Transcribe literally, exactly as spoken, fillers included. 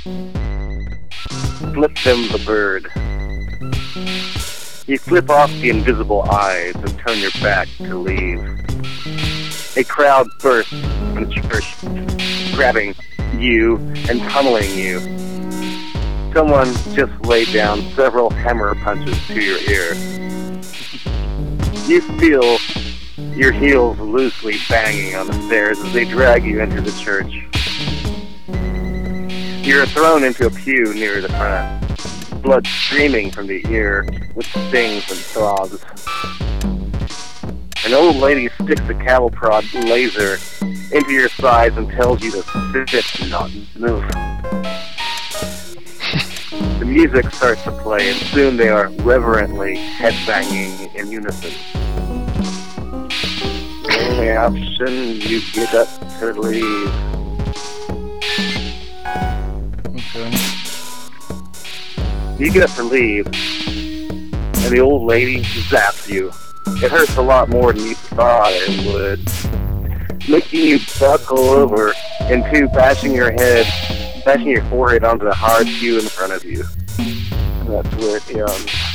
Flip them the bird. You flip off the invisible eyes and turn your back to leave. A crowd bursts from the church, grabbing you and pummeling you. Someone just laid down several hammer punches to your ear. You feel your heels loosely banging on the stairs as they drag you into the church. You're thrown into a pew near the front, blood streaming from the ear with stings and throbs. An old lady sticks a cattle prod laser into your sides and tells you to sit and not move. The music starts to play, and soon they are reverently headbanging in unison. The only option, you get up to leave. Okay. You get up to leave, and the old lady zaps you. It hurts a lot more than you thought it would, making you buckle over and two, bashing your head, bashing your forehead onto the hard pew in front of you. And that's where it ends.